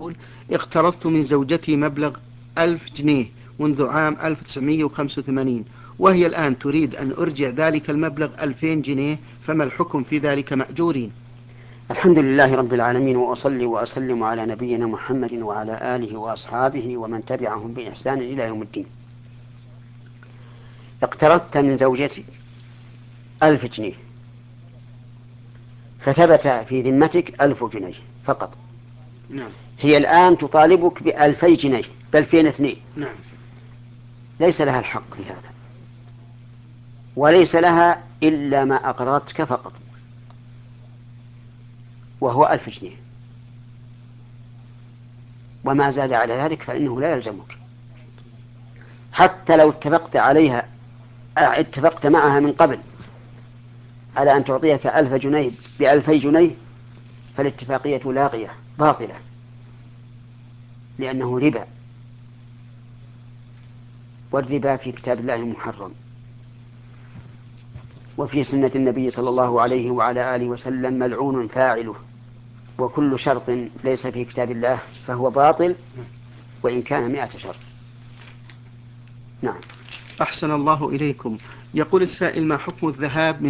يقول: اقترضت من زوجتي مبلغ 1000 جنيه منذ عام 1985، وهي الآن تريد أن أرجع ذلك المبلغ 2000 جنيه، فما الحكم في ذلك مأجورين؟ الحمد لله رب العالمين، وأصلي وأسلم على نبينا محمد وعلى آله وأصحابه ومن تبعهم بإحسان إلى يوم الدين. اقترضت من زوجتك 1000 جنيه، فثبت في ذمتك 1000 جنيه فقط. نعم. هي الآن تطالبك ب2000 جنيه، ب2200. نعم. ليس لها الحق في هذا، وليس لها إلا ما أقرضتك فقط، وهو 1000 جنيه، وما زاد على ذلك فإنه لا يلزمك، حتى لو اتفقت معها من قبل على أن تعطيك 1000 جنيه ب2000 جنيه، فالاتفاقية لاغية باطلة، لأنه ربا، والربا في كتاب الله محرم، وفي سنة النبي صلى الله عليه وعلى آله وسلم ملعون فاعله. وكل شرط ليس في كتاب الله فهو باطل، وإن كان 100 شرط. نعم. أحسن الله إليكم. يقول السائل: ما حكم الذهاب من